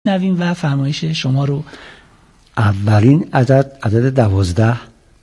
نویم و فرمایش شما رو. اولین عدد 12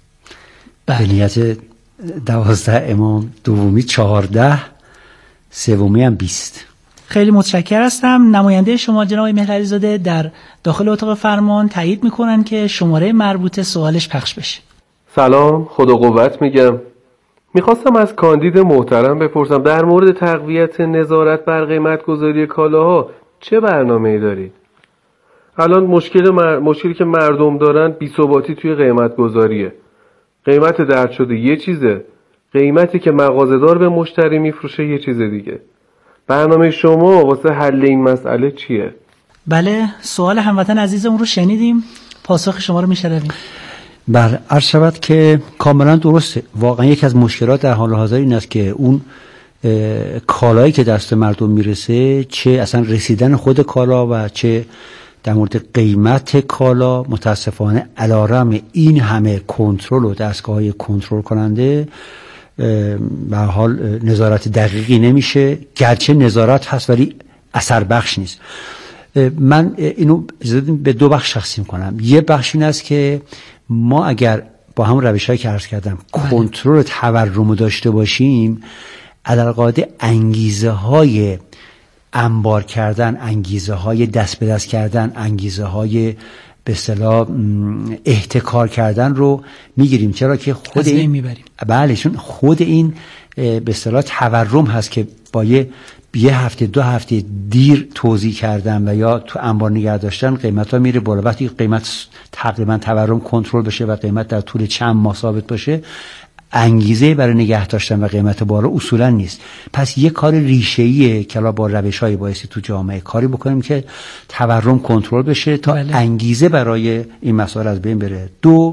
به نیت 12 امام، دومی 14، سومی هم 20. خیلی متشکر هستم. نماینده شما جناب مهرعلی زاده در داخل اتاق فرمان تایید میکنن که شماره مربوط سوالش پخش بشه. سلام، خدا قوت میگم. میخواستم از کاندید محترم بپرسم در مورد تقویت نظارت بر قیمت گذاری کالاها چه برنامه‌ای دارید؟ الان مشکلی که مردم دارن بی‌ثباتی توی قیمت گذاریه. قیمت درد شده یه چیزه، قیمتی که مغازه‌دار به مشتری میفروشه یه چیز دیگه. برنامه شما واسه حل این مسئله چیه؟ بله، سوال هموطن عزیزمون رو شنیدیم، پاسخ شما رو میشنویم. بله، عرض شود که کاملا درسته. واقعا یکی از مشکلات در حال حاضر این است که اون کالایی که دست مردم میرسه، چه اصلا رسیدن خود کالا و چه در مورد قیمت کالا، متاسفانه علیرغم این همه کنترل و دستگاه‌های کنترل کننده به حال نظارت دقیقی نمیشه. گرچه نظارت هست ولی اثر بخش نیست. من اینو به دو بخش تقسیم کنم. یه بخش این است که ما اگر با هم روش‌هایی که عرض کردم کنترل تورم داشته باشیم، علی‌القاعده انگیزه‌های انبار کردن، انگیزه‌های دست به دست کردن، انگیزه‌های به اصطلاح احتکار کردن رو میگیریم. چرا که خود این میبریم. بله، چون خود این به اصطلاح تورم هست که با یه هفته 2 هفته دیر توزیع کردن و یا تو انبار نگه داشتن قیمتا میره بالا. وقتی قیمت تقریبا تورم کنترل بشه و قیمت در طول چند ماه ثابت باشه، انگیزه برای نگه داشتن و قیمت بالا اصولا نیست. پس یه کار ریشه‌ایه که با روش‌های بایستی تو جامعه کاری بکنیم که تورم کنترل بشه تا انگیزه برای این مسائل از بین بره. 2،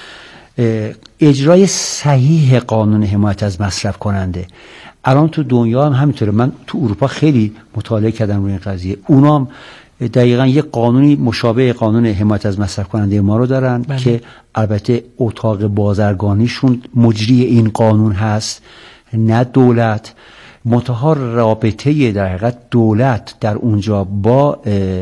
اجرای صحیح قانون حمایت از مصرف کننده. الان تو دنیا هم همینطوره. من تو اروپا خیلی مطالعه کردم روی این قضیه. اونا هم دقیقاً یک قانونی مشابه قانون حمایت از مصرف کننده ما رو دارن که البته اتاق بازرگانیشون مجری این قانون هست، نه دولت. منتها رابطه در حقیقت دولت در اونجا با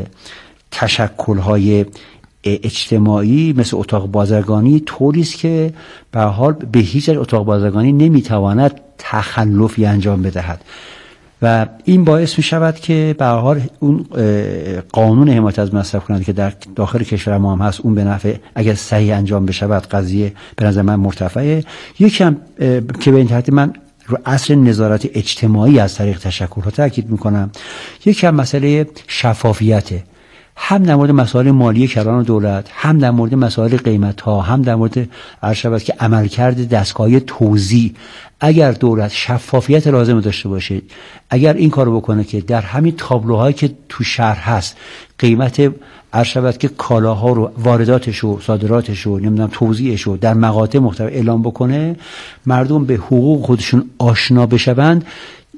تشکل‌های اجتماعی مثل اتاق بازرگانی طوری است که به هر حال به هیچ وجه اتاق بازرگانی نمیتواند تخلفی انجام بدهد و این باعث می شود که به هر حال اون قانون حمایت از مصرف کننده که در داخل کشور ما هم هست، اون به نفع اگر صحیح انجام بشود قضیه به نظر من مرتفعه. یکم که به این ترتیب من رو اصل نظارت اجتماعی از طریق تشکل‌ها تاکید میکنم. یکم مسئله شفافیته، هم در مورد مسائل مالی کلان دولت، هم در مورد مسائل قیمت ها، هم در مورد عرض شود که عملکرد دستگاه توزیع. اگر دولت شفافیت لازم داشته باشه، اگر این کارو بکنه که در همین تابلوهایی که تو شهر هست قیمت عرض شود که کالاها رو، وارداتش و صادراتش رو، نمیدونم توزیعش رو در مقاطع مختلف اعلام بکنه، مردم به حقوق خودشون آشنا بشوند،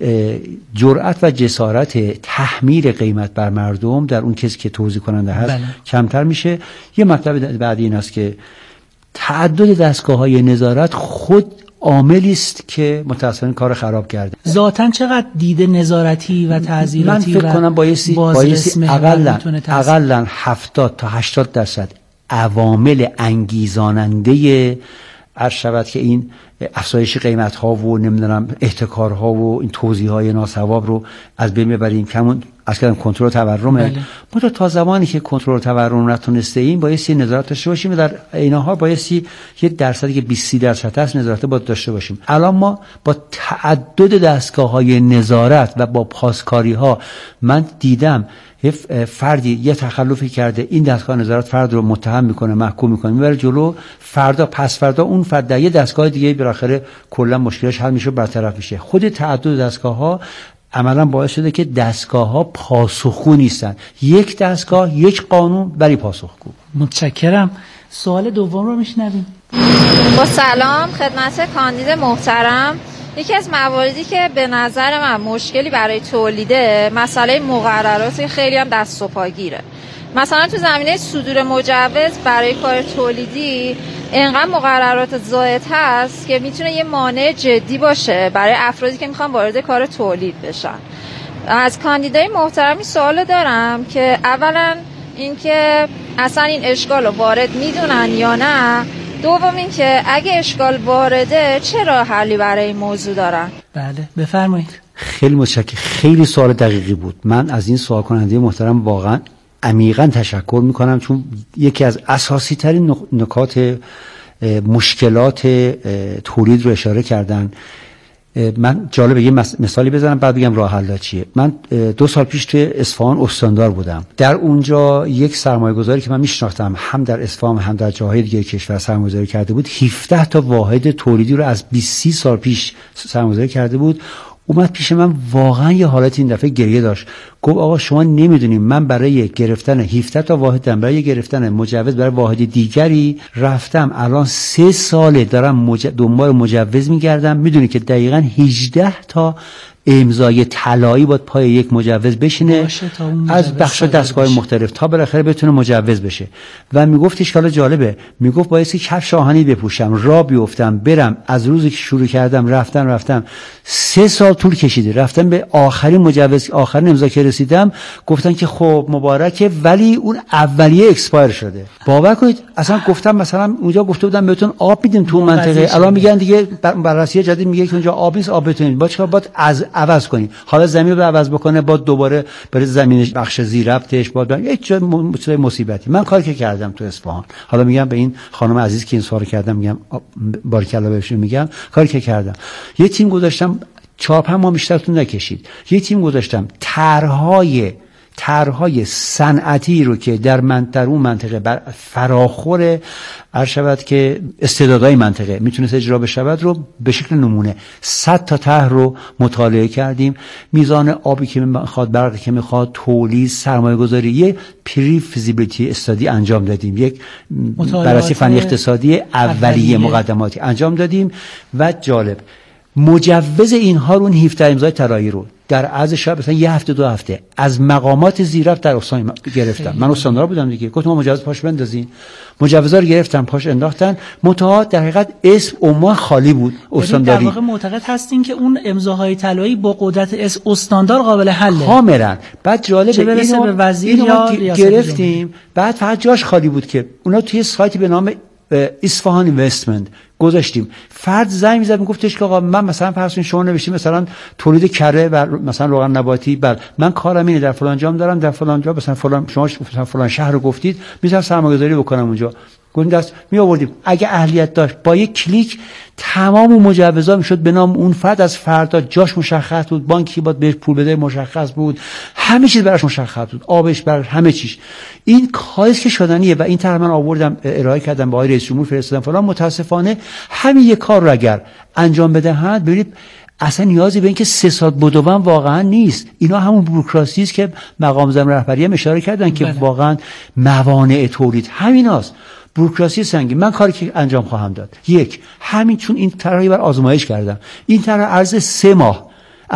جرأت و جسارت تحمیل قیمت بر مردم در اون کسی که توزیع کننده هست کمتر میشه. یه مطلب بعدی این است که تعدد دستگاه‌های نظارت خود عاملی است که متأسفانه کار خراب کرده. ذاتاً چقدر دیده نظارتی و تعزیراتی من فکر کنم بایستی اقلاً 70 تا 80% عوامل انگیزاننده عرض شود که این افزایش قیمت ها و نمیدونم احتکار ها و این توزیع های ناصواب رو از بین ببریم. کمون از کردم کنترل تورمه. ما تا زمانی که کنترل تورم نتونسته ایم بایستی نظارت داشته باشیم و در اینها بایستی یه درصدی که 20-30% هست نظارت باید داشته باشیم. الان ما با تعدد دستگاه های نظارت و با پاسکاری ها، من دیدم فردی یه تخلفی کرده، این دستگاه نظارت فرد رو متهم میکنه، محکوم میکنه، میبره جلو، فردا پس فردا اون فرد در یه دستگاه دیگه بالاخره کلا مشکلش حل میشه، برطرف میشه. خود تعدد دستگاه ها عملا باعث شده که دستگاه ها پاسخگو نیستن. یک دستگاه، یک قانون برای پاسخگو. متشکرم. سوال دوم رو میشنویم. با سلام خدمت کاندید محترم. یکی از مواردی که به نظر من مشکلی برای تولیده، مسئله مقررات خیلی هم دست و پاگیره. مثلا تو زمینه صدور مجوز برای کار تولیدی اینقدر مقررات زائد هست که میتونه یه مانع جدی باشه برای افرادی که میخوان وارد کار تولید بشن. از کاندیدای محترمی سوال دارم که اولا اینکه اصلا این اشکال رو وارد میدونن یا نه. دوم اینکه اگه اشکال وارده چه راه حلی برای این موضوع دارن؟ بله بفرمایید. خیلی متشکرم. خیلی سوال دقیقی بود. من از این سوال کننده محترم واقعا عمیقا تشکر میکنم، چون یکی از اساسی ترین نکات مشکلات تولید رو اشاره کردن. من جالبه یه مثالی بزنم بعد بگم راه حل چیه. من 2 سال پیش توی اصفهان استاندار بودم. در اونجا یک سرمایه‌گذاری که من میشناختم هم در اصفهان هم در جاهای دیگه کشور سرمایه‌گذاری کرده بود، 17 تا واحد تولیدی رو از 20 سال پیش سرمایه‌گذاری کرده بود. اومد پیش من، واقعا یه حالت این دفعه گریه داشت. گفت آقا شما نمیدونیم من برای گرفتن 17 تا واحدم، برای گرفتن مجوز برای واحد دیگری رفتم، الان 3 ساله دارم دنبال مجوز میگردم. میدونی که دقیقاً 18 تا امضای طلایی باید پای یک مجوز بشینه از بخش دستگاه مختلف تا بالاخره بتونه مجوز بشه. و میگفتش که حالا جالبه، میگفت بایستی کفش آهنی بپوشم، راه بیفتم، برم. از روزی که شروع کردم رفتم 3 سال طول کشیده، رفتم به آخرین مجوز، آخرین امضا که رسیدم گفتن که خب مبارکه، ولی اون اولیه اکسپایر شده. باور کنید اصلا گفتم مثلا اونجا گفته بودم بهتون آب میدیم تو منطقه، الان میگن دیگه بررسی جدید میگه که اونجا آب نیست، آب بتونید با چیکار باید از عوض کنی. حالا زمین رو عوض بکنه با دوباره برای زمینش بخش زیرربطش با یک جای مصیبتی. من کاری که کردم تو اصفهان، حالا میگم به این خانم عزیز که این سوال کردم، میگم بارکالله بهشون، میگم کاری که کردم، یه تیم گذاشتم 4-5 ماه بیشتر طول نکشید. یه تیم گذاشتم طرحهای صنعتی رو که در اون منطقه بر فراخور عرض شود که استعدادهای منطقه میتونه اجرا بشود رو به شکل نمونه 100 تا طرح رو مطالعه کردیم. میزان آبی که میخواد، برقی که میخواد، تولید، سرمایه‌گذاری، یه پری فیزیبیلیتی استادی انجام دادیم، یک بررسی فنی اقتصادی اولیه مقدماتی انجام دادیم. و جالب مجوز اینها رو، اون 17 امضای طلایی رو در عرض شاید مثلا 1 هفته 2 هفته از مقامات زیرربط در استان گرفتم. من استاندار بودم دیگه، گفتم مجوز پاش بندازین. مجوزا رو گرفتم، پاش انداختن. منتها در حقیقت اسم عنوان خالی بود استانداری. در واقع معتقد هستین که اون امضاهای طلایی با قدرت استاندار قابل حله کاملا. بعد جالبه اینو به وزیر یا گرفتیم، بعد فقط جاش خالی بود که اونا توی سایتی به نام اصفهان اینوستمنت گذاشتیم. فرد زنگ میزد میگفتش که آقا من مثلا فرض شما نوشتید مثلا تولید کره و مثلا روغن نباتی، بعد من کارم اینه در فلان جام دارم، در فلان جا مثلا فلان شما فلان شهر رو گفتید، میذارم سرمایه‌گذاری بکنم اونجا. گفتیم دست می آوردیم، اگه اهلیت داشت با یک کلیک تمام مجوزا میشد به نام اون فرد. از فردا جاش مشخص بود، بانکی باید بهش پول بده مشخص بود، همه چیز براش مشخص بود، آبش براش، همه چیز. این کاری که شدنیه و این طرح من آوردم ارائه کردم به آقای رئیس جمهور، فرستادم فلان. متاسفانه همین یک کار رو اگر انجام بدهند، ببینید اصلا نیازی به این که 3 سال بدوم واقعا نیست. اینا همون بوروکراسی است که مقام زمین رهبری هم اشاره کردن که واقعا موانع تولید همیناست. بوروکراسی سنگین. من کاری که انجام خواهم داد، یک، همین چون این طرحی بر آزمایش کردم، این طرح عرض 3 ماه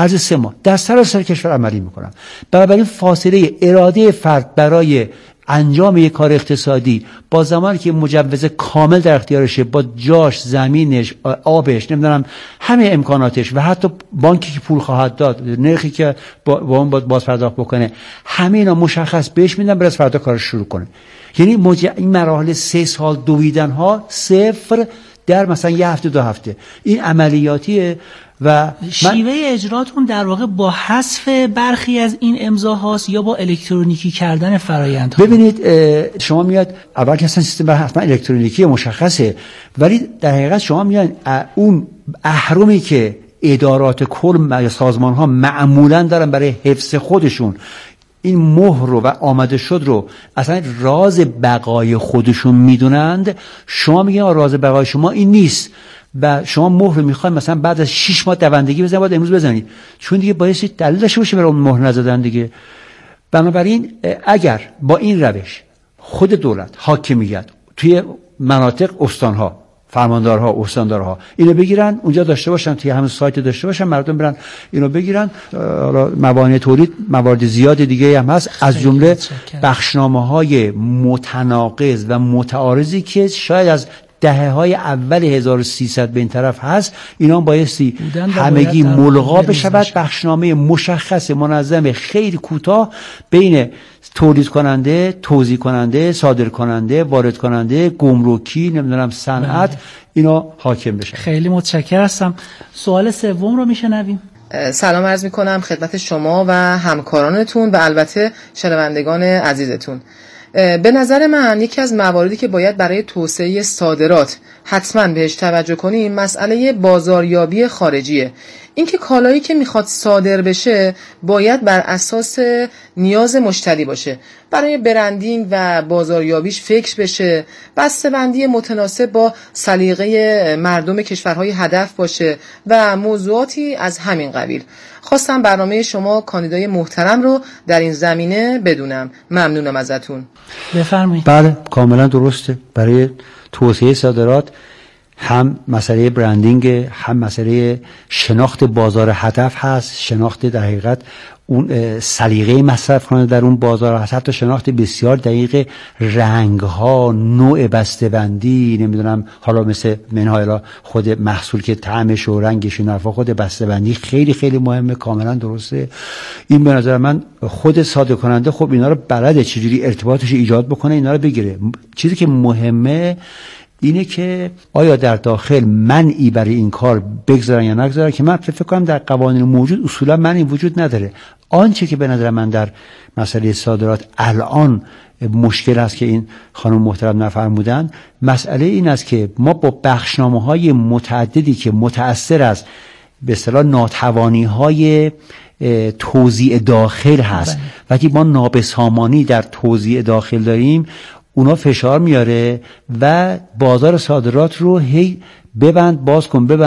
در سراسر کشور عملی میکنم. بنابراین فاصله اراده فرد برای انجام یک کار اقتصادی با زمانی که مجوز کامل در اختیارشه، با جاش، زمینش، آبش، نمیدونم همه امکاناتش و حتی بانکی که پول خواهد داد، نرخی که با اون باز پرداخت بکنه، همه اینا مشخص بهش میدن، برای فردا کارش شروع کنه. یعنی این مراحل 3 سال دویدن ها صفر در مثلا 1 هفته 2 هفته. این عملیاتیه و شیوه اجراتون در واقع با حذف برخی از این امضاهاست یا با الکترونیکی کردن فرآیندها؟ ببینید شما میاد اول که اصلا سیستم حتما الکترونیکی مشخصه، ولی در حقیقت شما میاد اون اهرمی که ادارات کل سازمان ها معمولا دارن برای حفظ خودشون این مهر رو و آمده شد رو اصلا راز بقای خودشون میدونند، شما میگین راز بقای شما این نیست و شما مهر رو میخواید مثلا بعد از 6 ماه دوندگی بزنید، باید امروز بزنید، چون دیگه باید دلیل داشته باشه برای اون مهر نزدن دیگه. بنابراین اگر با این روش خود دولت، حاکمیت توی مناطق، استانها، فرماندارها، استاندارها اینو بگیرن اونجا داشته باشن، توی همون سایت داشته باشن، مردم برن اینو بگیرن. موانع تولید موارد زیاد دیگه هم هست، از جمله بخشنامه‌های متناقض و متعارضی که شاید از دهه‌های اول 1300 به این طرف هست. اینا بایستی همگی ملغا بشود، بخشنامه مشخص منظم خیلی کوتاه بین تولید کننده، توزیع کننده، صادر کننده، وارد کننده، گمرکی، نمیدونم صنعت، اینا حاکم بشن. خیلی متشکرم هستم. سوال سوم رو میشنویم. سلام عرض میکنم خدمت شما و همکارانتون و البته شنوندگان عزیزتون. به نظر من یکی از مواردی که باید برای توسعه صادرات حتما بهش توجه کنیم مسئله بازاریابی خارجیه. اینکه کالایی که میخواد صادر بشه باید بر اساس نیاز مشتری باشه، برای برندینگ و بازاریابیش فکر بشه، بسته‌بندی متناسب با سلیقه مردم کشورهای هدف باشه و موضوعاتی از همین قبیل. خواستم برنامه شما کاندیدای محترم رو در این زمینه بدونم. ممنونم ازتون. بفرمایید. بله کاملا درسته. برای توسعه صادرات هم مسئله برندینگ، هم مسئله شناخت بازار هدف هست، شناخت در حقیقت اون سلیقه مصرف کننده در اون بازار هست، حتی شناخت بسیار دقیق رنگ ها، نوع بسته‌بندی، نمیدونم حالا مثل منهای خود محصول که طعمش و رنگش و نرفا، خود بسته‌بندی خیلی خیلی مهمه. کاملا درسته. این به نظر من خود صادر کننده خب اینا رو بلده چجوری ارتباطش ایجاد بکنه، اینا رو بگیره. چیزی که مهمه اینه که آیا در داخل منعی برای این کار بگذارن یا نگذارن، که من فکر کنم در قوانین موجود اصولا منعی وجود نداره. آنچه که به نظر من در مسئله صادرات الان مشکل است که این خانم محترم نفرمودن، مسئله این است که ما با بخشنامه‌های متعددی که متأثر از به اصطلاح ناتوانی‌های توزیع داخل هست، وقتی ما نابسامانی در توزیع داخل داریم، اونا فشار میاره و بازار صادرات رو هی ببند باز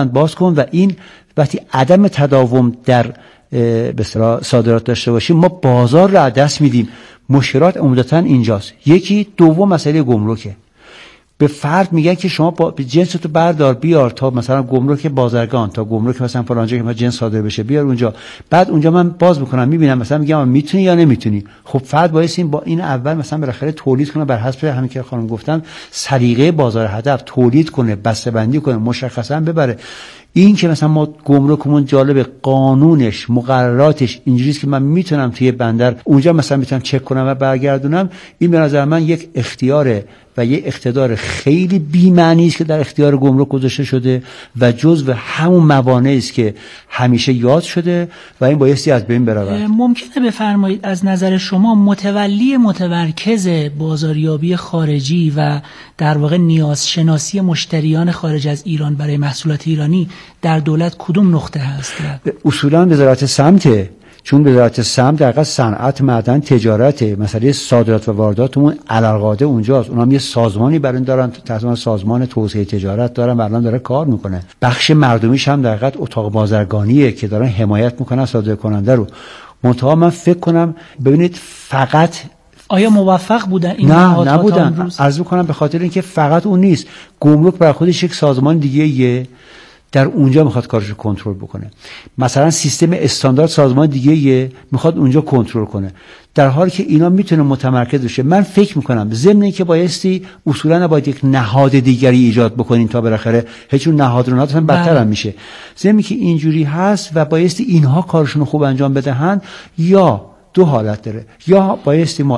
کن و این وقتی عدم تداوم در به اصطلاح صادرات داشته باشیم ما بازار رو از دست میدیم. مشکلات عمدتاً اینجاست. یکی. دوم مسئله گمرکه. به فرد میگن که شما با جنستو بردار بیار تا مثلا گمرک بازرگان، تا گمرک مثلا فلان جا که ما جنس صادر بشه بیار اونجا، بعد اونجا من باز میکنم میبینم مثلا میگم میتونی یا نمیتونی. خب فرد باعث این با این اول مثلا بالاخره تولید کنه بر حسب همین که خانم گفتن سلیقه بازار هدف، تولید کنه، بسته‌بندی کنه، مشخصا ببره. این که مثلا ما گمرکمون جالب، قانونش، مقرراتش اینجوریه که من میتونم توی بندر اونجا مثلا میتونم چک کنم و برگردونم، این به نظر من یک اختیاره و یک اقتدار خیلی بی‌معنی است که در اختیار گمرک گذاشته شده و جزو همون موانعی است که همیشه یاد شده و این بایستی از بین برود. ممکنه بفرمایید از نظر شما متولی متمرکز بازاریابی خارجی و در واقع نیازشناسی مشتریان خارج از ایران برای محصولات ایرانی در دولت کدوم نقطه هست؟ اصولاً وزارت سمته، چون وزارت سمت در واقع صنعت، معدن، تجارت، مسئله صادرات و وارداتمون علالقاده اونجاست. اونها یه سازمانی برای دارن، تقریبا سازمان توسعه تجارت دارن و الان داره کار میکنه. بخش مردمیش هم در واقع اتاق بازرگانیه که دارن حمایت میکنن صادر کننده رو. منتها من فکر کنم ببینید فقط آیا موفق بودن این نه نبودن. عرض میکنم به خاطر اینکه فقط اون نیست. گمرک بر خودش یک سازمان دیگه در اونجا میخواد کارش رو کنترل بکنه. مثلا سیستم استاندارد سازمان دیگه میخواد اونجا کنترل کنه، در حالی که اینا میتونه متمرکز بشه. من فکر میکنم ضمن اینکه بایستی اصولا نباید یک نهاد دیگری ایجاد بکنین تا بالاخره هیچ نهاد رو نداشتن بدتر هم میشه. ضمن که اینجوری هست و بایستی اینها کارشون رو خوب انجام بدهن، یا دو حالت داره، یا بایستی ما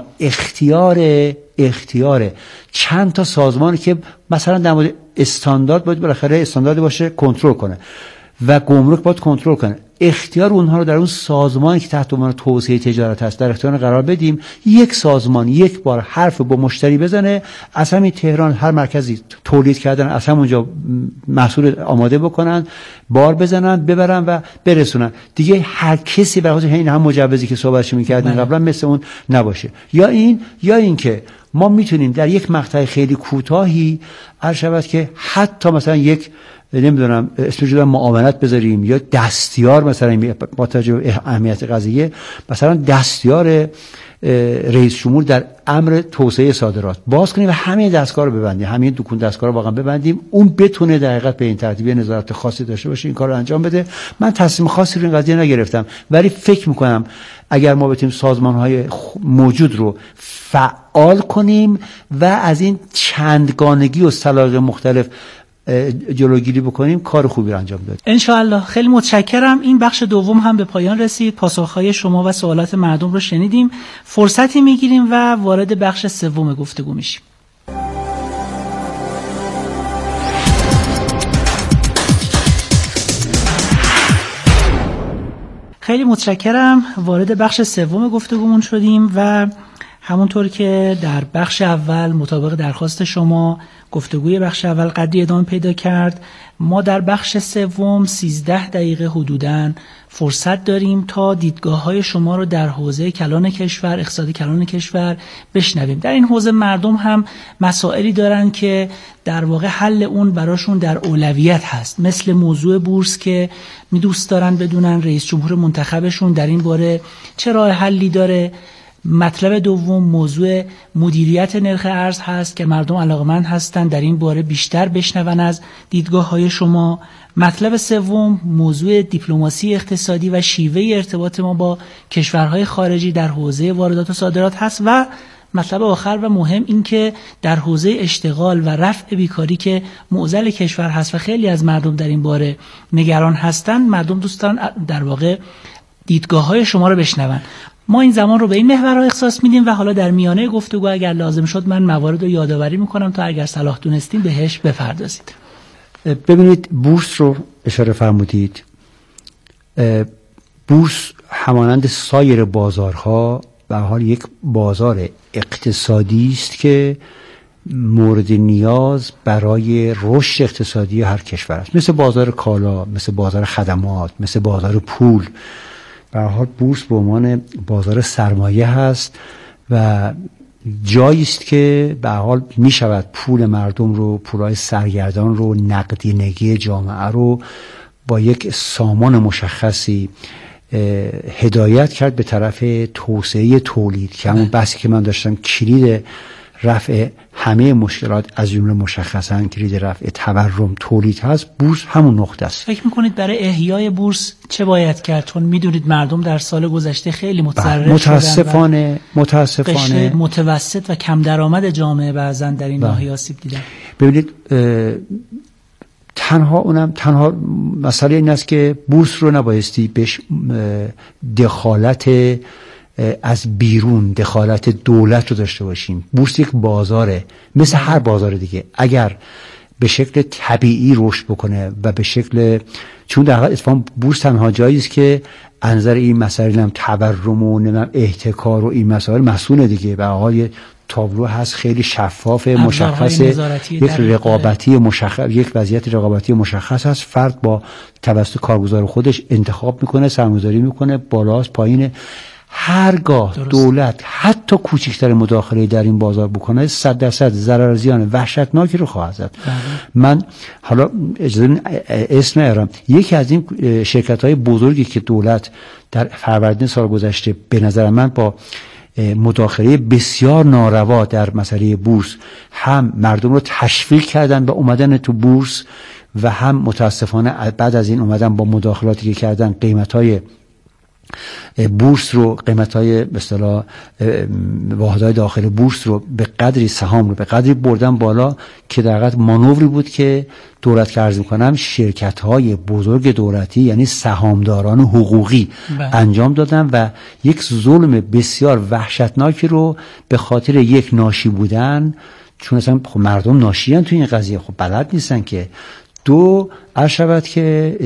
اختیار چند تا سازمانی که مثلا در مورد استاندارد باید بالاخره استانداردی باشه کنترل کنه و گمرک باید کنترل کنه، اختیار اونها رو در اون سازمانی که تحت عنوان توسعه تجارت هست در اختیار قرار بدیم. یک سازمان یک بار حرف با مشتری بزنه، از همین تهران هر مرکزی تولید کردن از همونجا محصول آماده بکنن، بار بزنن، ببرن و برسونن. دیگه هر کسی برای خودش این هم مجوزی که صحبتش می‌کردیم قبلا مثل اون نباشه. یا این که ما میتونیم در یک مقطع خیلی کوتاهی عرض شود که حتی مثلا یک نمیدونم اسمش رو معاونت بذاریم یا دستیار، مثلا با توجه به اهمیت قضیه مثلا دستیار رئیس جمهور در امر توسعه صادرات باز کنیم و همین دستگاه رو ببندیم، همین دکون دستگاه رو واقعا ببندیم، اون بتونه در حقیقت به این ترتیب نظارت خاصی داشته باشه، این کار رو انجام بده. من تصمیم خاصی رو این قضیه نگرفتم، ولی فکر میکنم اگر ما بتونیم سازمان‌های موجود رو فعال کنیم و از این چندگانگی و سلایق مختلف جلوگیری بکنیم کار خوبی رو انجام بدیم. انشاءالله. خیلی متشکرم. این بخش دوم هم به پایان رسید. پاسخهای شما و سوالات مردم رو شنیدیم. فرصتی میگیریم و وارد بخش سوم گفتگو میشیم. خیلی متشکرم. وارد بخش سوم گفتگومون شدیم و همونطور که در بخش اول مطابق درخواست شما گفتگوی بخش اول قدری ادامه پیدا کرد، ما در بخش سوم 13 دقیقه حدوداً فرصت داریم تا دیدگاه‌های شما رو در حوزه کلان کشور، اقتصاد کلان کشور بشنویم. در این حوزه مردم هم مسائلی دارن که در واقع حل اون براشون در اولویت هست، مثل موضوع بورس که دوست دارن بدونن رئیس جمهور منتخبشون در این باره چه راه حلی داره. مطلب دوم موضوع مدیریت نرخ ارز هست که مردم علاقمند هستند در این باره بیشتر بشنون از دیدگاه‌های شما. مطلب سوم موضوع دیپلماسی اقتصادی و شیوه ارتباط ما با کشورهای خارجی در حوزه واردات و صادرات هست و مطلب آخر و مهم این که در حوزه اشتغال و رفع بیکاری که معضل کشور هست و خیلی از مردم در این باره نگران هستند، مردم دوستان در واقع دیدگاه‌های شما رو بشنون. ما این زمان رو به این محورها اختصاص میدیم و حالا در میانه گفتگو اگر لازم شد من موارد رو یادآوری میکنم تا اگر صلاح دونستین بهش بپردازید. ببینید، بورس رو اشاره فرمودید. بورس همانند سایر بازارها به حال یک بازار اقتصادی است که مورد نیاز برای رشد اقتصادی هر کشور است، مثل بازار کالا، مثل بازار خدمات، مثل بازار پول. به هر حال بورس به عنوان بازار سرمایه هست و جایی است که به هر حال می شود پول مردم رو، پولای سرگردان رو، نقدینگی جامعه رو با یک سامان مشخصی هدایت کرد به طرف توسعه تولید، که همون بحثی که من داشتم کلید رفع همه مشکلات از جمله مشخصاً کلید رفع تورم تولید هست. بورس همون نقطه است. فکر میکنید برای احیای بورس چه باید کرد؟ چون میدونید مردم در سال گذشته خیلی متضرر شدن، متاسفانه قشر متوسط و کم درآمد جامعه بعضن در این ناحیه آسیب دیدن. ببینید، تنها مسئله این است که بورس رو نبایستی بهش دخالت از بیرون، دخالت دولت رو داشته باشیم. بورس یک بازاره مثل هر بازار دیگه. اگر به شکل طبیعی رشد بکنه و به شکل، چون در حقیقت اتفاقا بورس تنها جایی است که از نظر این مسائل هم تورم و احتکار و این مسائل مسئول دیگه. به حال تابلو هست خیلی شفاف، مشخص، یک رقابتی مشخص، یک وضعیت رقابتی مشخص هست. فرد با توسط کارگزار خودش انتخاب میکنه، سرمایه‌گذاری میکنه، بالاست پایینه. هرگاه دولت حتی کوچکتر مداخله در این بازار بکنه 100% ضرر زیان وحشتناکی رو خواهد زد. من حالا اجازه اسم ارم یکی از این شرکت‌های بزرگی که دولت در فروردین سال گذشته به نظر من با مداخله بسیار ناروا در مسئله بورس هم مردم رو تشویق کردن به اومدن تو بورس و هم متاسفانه بعد از این اومدن با مداخلاتی که کردن قیمت‌های بورس رو، قیمت‌های به اصطلاح واحدهای داخل بورس رو به قدری، سهام رو به قدری بردن بالا که در حقیقت مانوری بود که دولت که عرض می‌کنم شرکت‌های بزرگ دولتی یعنی سهامداران حقوقی انجام دادن و یک ظلم بسیار وحشتناکی رو به خاطر یک ناشی بودن، چون اصلا مردم ناشیان تو این قضیه، خب بلد نیستن که دو عرض شود که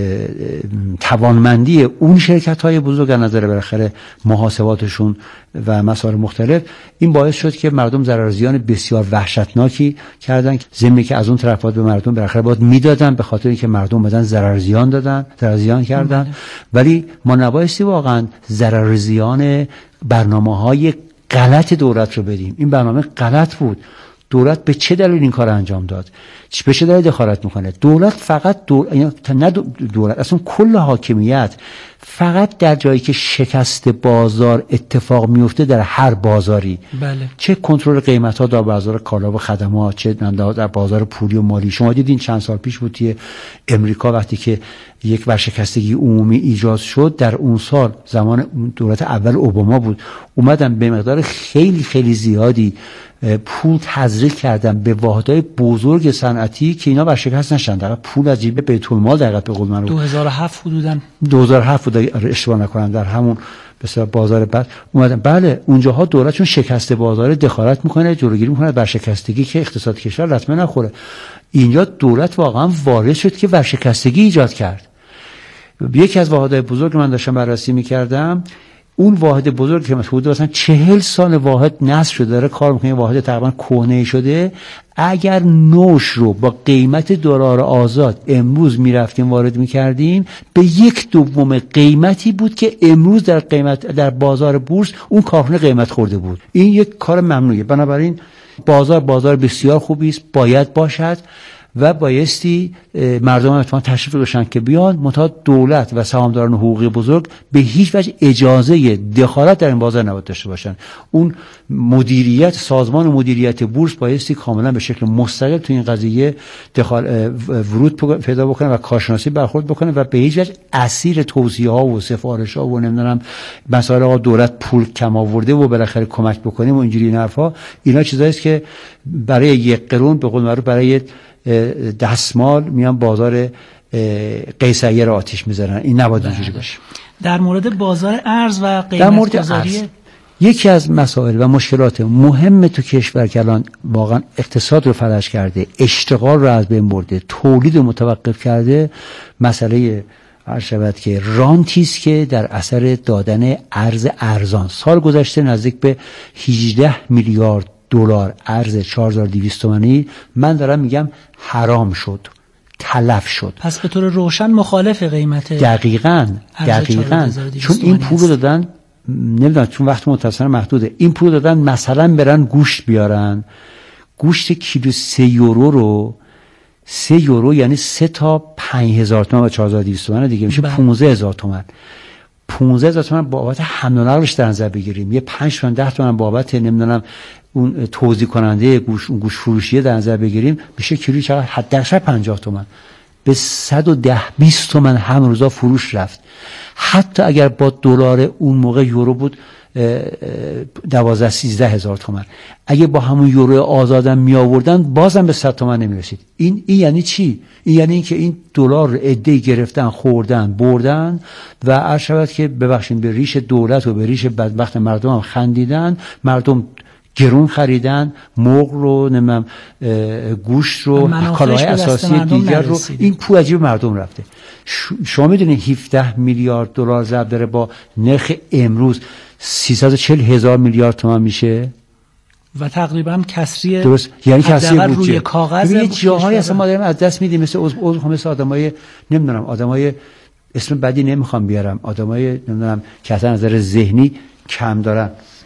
توانمندی اون شرکت‌های بزرگ از نظر بالاخره محاسباتشون و مسائل مختلف، این باعث شد که مردم ضرر زیان بسیار وحشتناکی کردن، ضمن که از اون طرفات به مردم بالاخره باید میدادن به خاطر اینکه مردم بدن ضرر زیان کردن. ولی ما نبایستی واقعا ضرر زیان برنامه‌های غلط دولت رو بدیم. این برنامه غلط بود. دولت به چه دلیل این کار انجام داد؟ به چه دلیل دخالت میکنه؟ دولت فقط دولت اصلا کل حاکمیت فقط در جایی که شکست بازار اتفاق میفته در هر بازاری، بله، چه کنترل قیمت ها در بازار کالا و خدمات، چه در بازار پولی و مالی. شما دیدین چند سال پیش بود توی امریکا وقتی که یک ورشکستگی عمومی ایجاد شد، در اون سال زمان دولت اول اوباما بود، اومدن به مقدار خیلی خیلی زیادی پول تزریق تزریق کردن به واحدهای بزرگ صنعتی که اینا ورشکست نشن، در پول از جیب بیت المال در به قول من 2007 حدوداً 2007 بود اشتباه نکنم، در همون مثلا بازار بعد اومدن. بله اونجاها دولت چون شکست بازار دخالت میکنه، جلوگیری میکنه ورشکستگی که اقتصاد کشور لطمه نخوره. اینجا دولت واقعا وارد شد که ورشکستگی ایجاد کرد. یکی از واحدهای بزرگ من داشتم بررسی میکردم، اون واحد بزرگ که حدود مثلا 40 سال واحد نصب شده داره کار میکنه، واحد تقریبا کهنه شده، اگر نوش رو با قیمت دلار آزاد امروز میرفتیم وارد میکردیم به 1/2 قیمتی بود که امروز در قیمت در بازار بورس اون کارخونه قیمت خورده بود. این یک کار ممنوعه. بنابراین بازار بسیار خوبی است، باید باشد و بایستی مردم هم تشریف داشتن که بیان، منتها دولت و سهامداران حقوقی بزرگ به هیچ وجه اجازه دخالت در این بازار نباید داشته باشن. اون مدیریت، سازمان مدیریت بورس بایستی کاملا به شکل مستقل تو این قضیه ورود پیدا بکنه و کارشناسی برخورد بکنه و به هیچ وجه اسیر توصیه ها و سفارش ها و نمیدونم مسائل آقا دولت پول کم آورده و بالاخره کمک بکنیم و اینجوری حرفا، اینا چیزایی است که برای 1 قرون به قول معروف برای دستمال میان بازار قیصریه رو آتیش میذارن. این نباید اینجوری باشه. در مورد بازار ارز و قیمت گذاری، یکی از مسائل و مشکلات مهم تو کشور که الان واقعا اقتصاد رو فلج کرده، اشتغال رو از بین برده، تولید رو متوقف کرده، مسئله عرض شود که رانتی است که در اثر دادن ارز ارزان سال گذشته نزدیک به 18 میلیارد دلار ارز 4200 تومانی من دارم میگم حرام شد، تلف شد. پس به طور روشن مخالف قیمت دقیقاً چون این پول رو دادن، نمیدونم چون وقت متأسفانه محدوده، این پول دادن مثلا برن گوشت بیارن، گوشت کیلو 3 یورو رو 3 یورو یعنی 3 تا 5000 تومان و 4200 تومان دیگه میشه 15000 تومان. 15000 تومان بابت حمل و نقلش در نظر بگیریم، یه 5 تا 10 تومان بابت نمیدونم اون توزیع کننده گوش فروشیه در نظر بگیریم، میشه کیلویی چقدر؟ حداقل 50 تومان. به 110-20 تومان هم روزا فروش رفت. حتی اگر با دلار اون موقع یورو بود 12-13 هزار تومان، اگه با همون یورو آزادم می آوردن بازم به 100 تومان نمی رسید. این یعنی چی؟ این یعنی این که این دلار رو عده‌ای گرفتن، خوردن، بردن و عرض شود که ببخشید به ریش دولت و به ریش بدبخت مردم هم خندیدن. مردم گرون خریدن، مرغ رو، نمیدونم گوشت رو، کالاهای اساسی دیگر رو، این پول از جیب مردم رفته. شما میدونید 17 میلیارد دلار ضرب داره با نرخ امروز 340 هزار میلیارد تومان میشه و تقریبا کسری، درست، یعنی کسری بود روی کاغذ. یه جاهایی اصلا ما داریم از دست میدیم، مثل آدمای نمیدونم، آدمای اسم بدی نمیخوام بیارم، آدمای نمیدونم که اصلا نظر ذهنی کم دارن.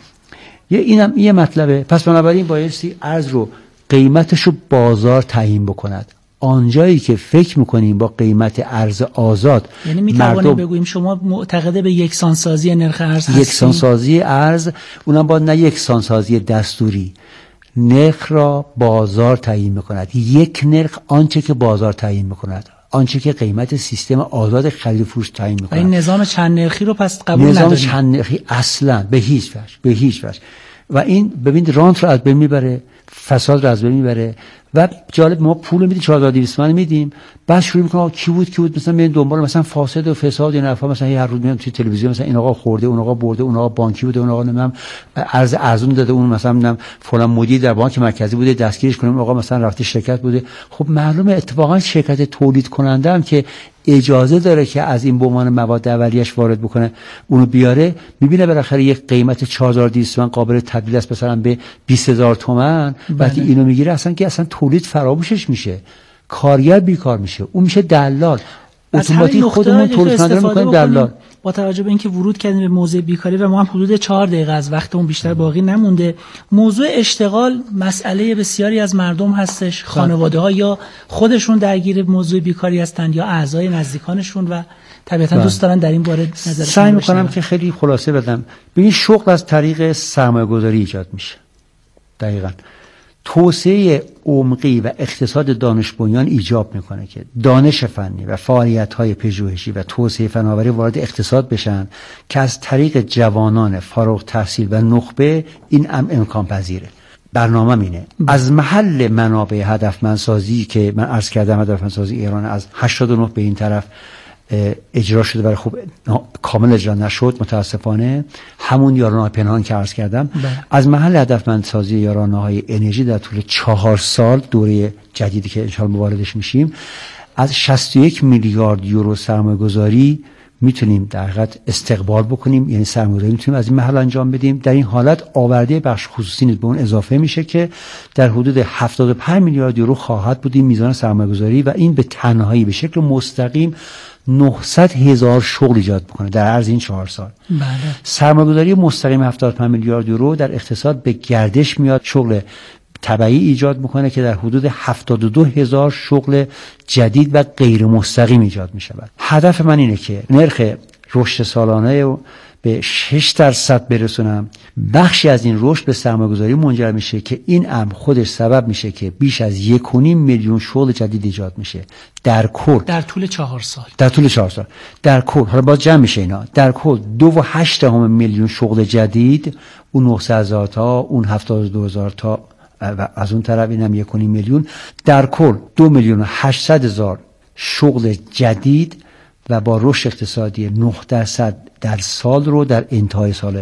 اینم یه مطلبه. پس بنابراین بایستی ارز رو قیمتش رو بازار تعیین بکند. آنجایی که فکر میکنیم با قیمت ارز آزاد، یعنی میتوانیم بگوییم شما معتقده به یکسانسازی نرخ ارز هستید؟ یکسانسازی ارز، اونم با نه یکسانسازی دستوری، نرخ را بازار تعیین میکند. یک نرخ آنچه که بازار تعیین میکند، آنچه که قیمت سیستم آزاد خرید فروش تعیین میکنه. این نظام چند نرخی رو پس قبول نداریم. نظام چند نرخی اصلا به هیچ وجه. و این ببینید رانت رو از بین میبره، فساد رو از بین میبره. و جالب، ما پول میدیم 4200 تومان میدیم، بعد شروع میکنه کی بود مثلا میان دنبال مثلا فاسد و فساد این حرفا، مثلا هر روز میان توی تلویزیون مثلا این آقا خورده، اون آقا برده، اون آقا بانکی بوده، اون آقا نمیدونم ارز ارزون داده، اون مثلا نمیدونم فلان مدیر در بانک مرکزی بوده دستگیرش کنیم، آقا مثلا رفته شرکت بوده. خب معلومه اتفاقا شرکت تولید کننده هم که اجازه داره که از این به عنوان مواد اولیه‌اش وارد بکنه اونو بیاره، میبینه بالاخره یک قیمت 4200 تومان قابل تبدیل است مثلا به 20000 تومان. وقتی اینو میگیره اصلا که اصلا تولید فراموشش میشه، کارگر بیکار میشه، اون میشه دلال. اتوماتیک خودمون تولید کننده میکنیم دلال. با توجه به اینکه ورود کردیم به موضوع بیکاری و ما هم حدود 4 دقیقه از وقتمون بیشتر باقی نمونده، موضوع اشتغال مسئله بسیاری از مردم هستش. خانواده‌ها یا خودشون درگیر موضوع بیکاری هستن یا اعضای نزدیکانشون و طبیعتا دوست دارن در این باره نظرشون سعی میکنم که خیلی خلاصه بدم. ببین شغل از طریق سرمایه‌گذاری ایجاد میشه. دقیقاً توسعه عمقی و اقتصاد دانش بنیان ایجاب میکنه که دانش فنی و فعالیت‌های پژوهشی و توسعه فناوری وارد اقتصاد بشن که از طریق جوانان فارغ التحصیل و نخبه این امکان پذیره. برنامه اینه از محل منابع هدفمندسازی که من عرض کردم هدفمندسازی ایران از 89 به این طرف اجرا شده ولی خب کامل اجرا نشد متاسفانه، همون یارانه‌های پنهان که عرض کردم. از محل هدفمندسازی یارانه‌های انرژی در طول 4 سال دوره جدیدی که انشاءالله واردش میشیم از 61 میلیارد یورو سرمایه‌گذاری میتونیم در حقیقت استقبال بکنیم، یعنی سرمایه‌گذاری میتونیم از این محل انجام بدیم. در این حالت آورده بخش خصوصی نیز به اون اضافه میشه که در حدود 75 میلیارد یورو خواهد بود این میزان سرمایه‌گذاری و این به تنهایی به شکل مستقیم 900,000 شغل ایجاد میکنه در عرض این 4 سال. بله. سرمایه‌گذاری مستقیم 75 میلیارد یورو در اقتصاد به گردش میاد، شغل تبعی ایجاد میکنه که در حدود 72,000 شغل جدید و غیر مستقیم ایجاد میشود. هدف من اینه که نرخ رشد سالانه به 6% برسونم. بخشی از این رشد به سرمایه‌گذاری منجر میشه که این امر خودش سبب میشه که بیش از 1.5 میلیون شغل جدید ایجاد میشه در کل در طول 4 سال. در کل حالا باز جمع میشه اینا، در کل 2.8 میلیون شغل جدید، اون 900,000 تا اون 72,000 تا و از اون طرف اینم 1.5 میلیون، در کل 2,800,000 شغل جدید و با رشد اقتصادی 9% در سال رو در انتهای سال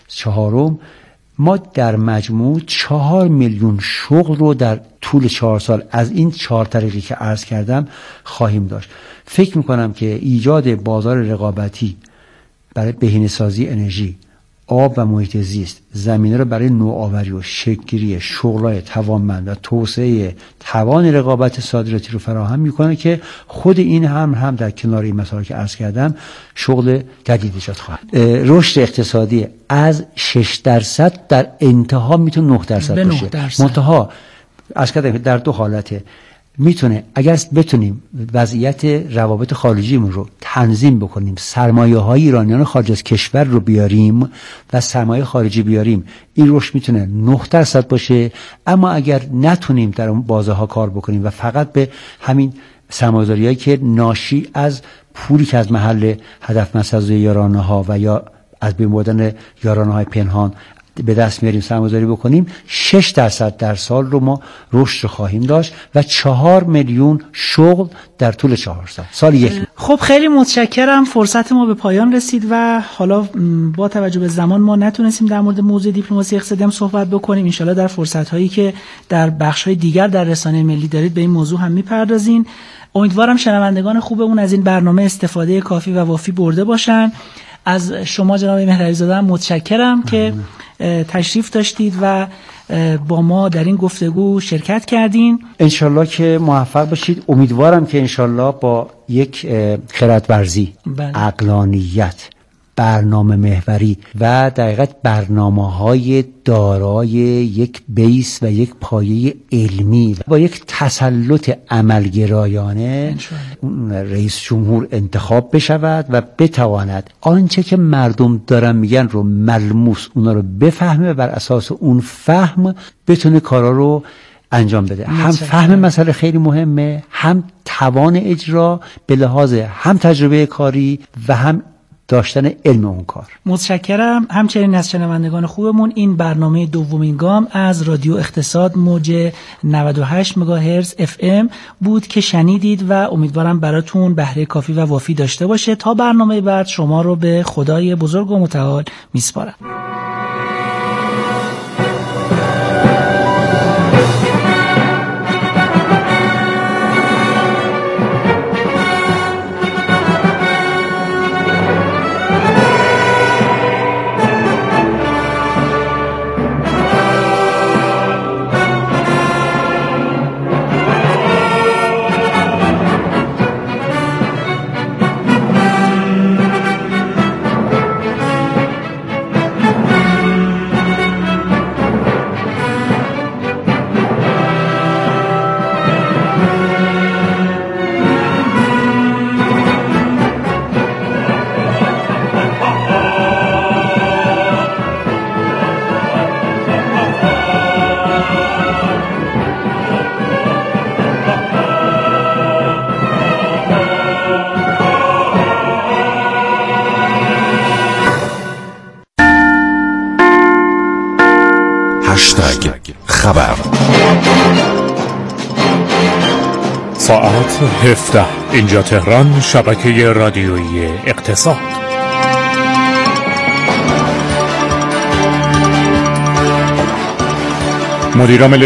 4 ما در مجموع 4 میلیون شغل رو در طول 4 سال از این 4 طریقی که عرض کردم خواهیم داشت. فکر میکنم که ایجاد بازار رقابتی برای بهینه‌سازی انرژی، آب و محیط زیست زمینه رو برای نوآوری و شکل‌گیری شغل‌های توانمند و توسعه توان رقابت صادراتی رو فراهم میکنه که خود این هم در کنار این مسائلی که عرض کردم شغل جدید ایجاد خواهد. رشد اقتصادی از 6% در انتها میتونه 9% باشه. منتها عرض کردم در 2 حالته میتونه، اگر بتونیم وضعیت روابط خارجیمون رو تنظیم بکنیم، سرمایه‌های ایرانیان خارج از کشور رو بیاریم و سرمایه خارجی بیاریم، این رشد میتونه 9% باشه. اما اگر نتونیم در اون بازارها کار بکنیم و فقط به همین سرمایه‌گذاریایی که ناشی از پولی که از محل هدفمندسازی یارانه‌ها و یا از بین بردن یارانه‌های پنهان به دست میاریم سرمایه‌گذاری بکنیم، 6% در سال رو ما رشد خواهیم داشت و 4 میلیون شغل در طول 4 سال 1. خب خیلی متشکرم. فرصت ما به پایان رسید و حالا با توجه به زمان ما نتونستیم در مورد موضوع دیپلماسی اقتصادی هم صحبت بکنیم. انشالله در فرصت‌هایی که در بخش‌های دیگر در رسانه ملی دارید به این موضوع هم میپردازین. امیدوارم شنوندگان خوبمون از این برنامه استفاده کافی و وافی برده باشن. از شما جناب مهرعلی‌زاده متشکرم که تشریف داشتید و با ما در این گفتگو شرکت کردین. انشالله که موفق باشید. امیدوارم که انشالله با یک خردورزی، عقلانیت، برنامه محوری و دقیقاً برنامه‌های دارای یک بیس و یک پایه علمی و با یک تسلط عملگرایانه رئیس جمهور انتخاب بشود و بتواند آنچه که مردم دارن میگن رو ملموس اونا رو بفهمه و بر اساس اون فهم بتونه کارا رو انجام بده. هم فهم مسئله خیلی مهمه، هم توان اجرا به لحاظ هم تجربه کاری و هم داشتن علم اون کار. متشکرم. همچنین از شنوندگان خوبمون این برنامه دومین گام از رادیو اقتصاد موج 98 مگاهرتز FM بود که شنیدید و امیدوارم براتون بهره کافی و وافی داشته باشه. تا برنامه بعد شما رو به خدای بزرگ و متعال میسپارم. ساعت 17 اینجا تهران، شبکه رادیویی اقتصاد. مدیر عامل